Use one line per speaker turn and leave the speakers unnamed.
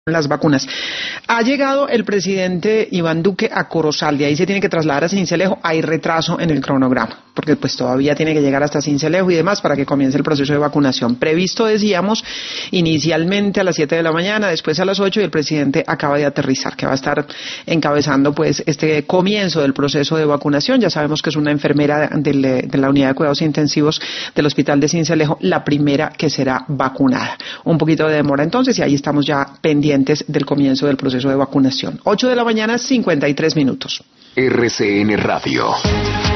las vacunas. Ha llegado el presidente Iván Duque a Corozal, de ahí se tiene que trasladar a Sincelejo. Hay retraso en el cronograma, porque pues todavía tiene que llegar hasta Sincelejo y demás para que comience el proceso de vacunación. Previsto, decíamos, inicialmente a las 7 de la mañana, después a las 8, y el presidente acaba de aterrizar, que va a estar encabezando pues este comienzo del proceso de vacunación. Ya sabemos que es una enfermera de la unidad de cuidados intensivos del hospital de Sincelejo, la primera que será vacunada. Un poquito de demora entonces, y ahí estamos ya pendientes del comienzo del proceso de vacunación. 8 de la mañana, 53 minutos.
RCN Radio.